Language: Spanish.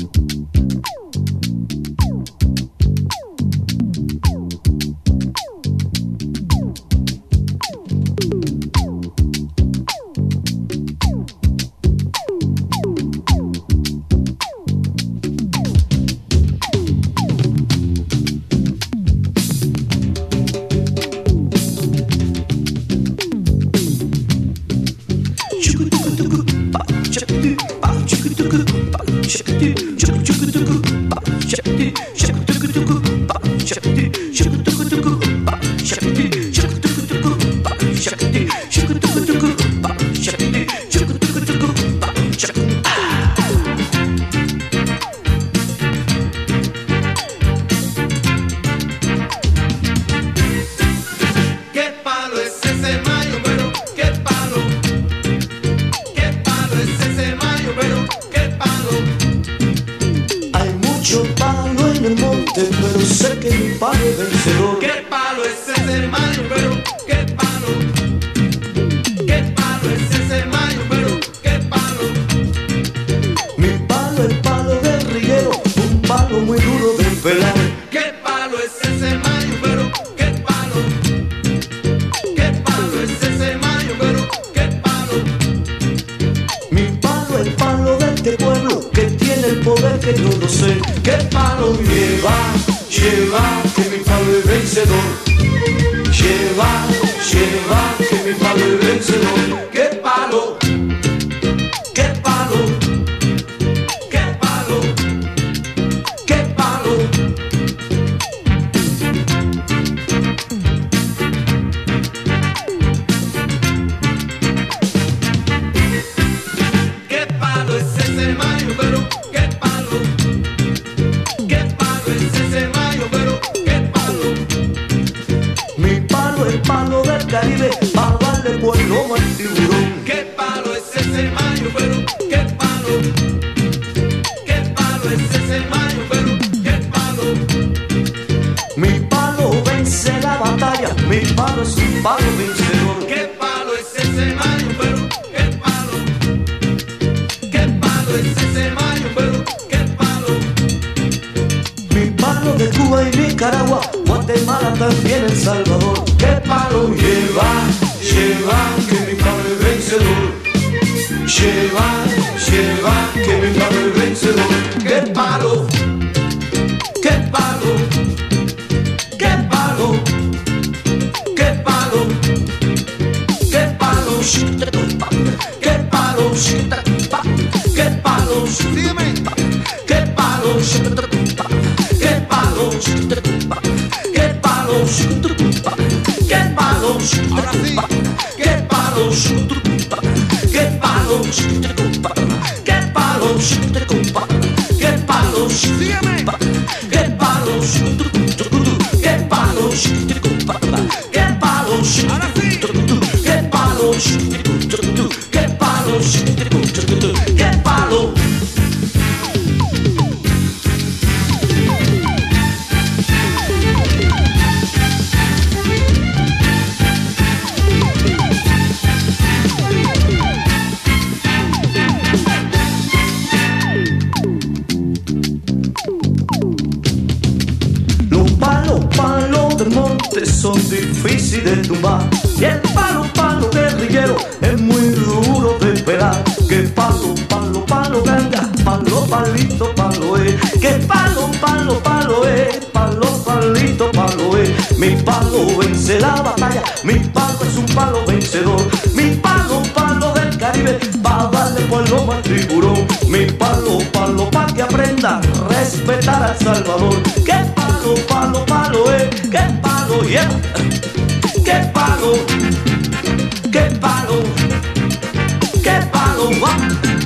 Son difíciles de tumbar y el palo guerrillero es muy duro de pelar. Que palo ganga, palito que palo es. Mi palo vence la batalla, mi palo es un palo vencedor. Mi palo del Caribe, pa' darle pueblo al tiburón. Mi palo pa' que aprenda a respetar a El Salvador. Que palo es, que palo, yeah. Que palo, va.